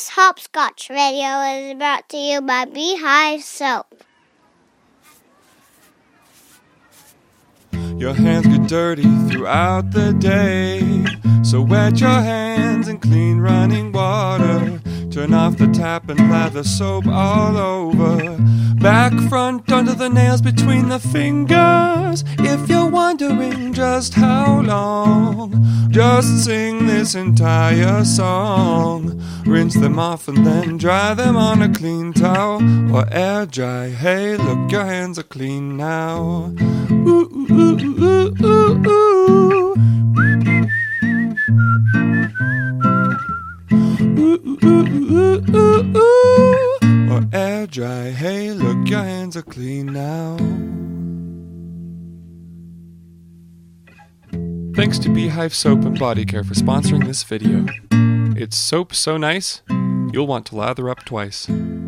Hopscotch Radio is brought to you by Beehive Soap. Your hands get dirty throughout the day, so wet your hands in clean running water. Turn off the tap and lather soap all over. Back, front, under the nails, between the fingers. If you're wondering just how long, just sing this entire song. Rinse them off and then dry them on a clean towel or air dry. Hey, look, your hands are clean now. Ooh, ooh, ooh, ooh, ooh, ooh. Ooh, ooh, ooh, ooh, ooh. Or air dry. Hey, look, your hands are clean now. Thanks to Beehive Soap and Body Care for sponsoring this video. It's soap so nice, you'll want to lather up twice.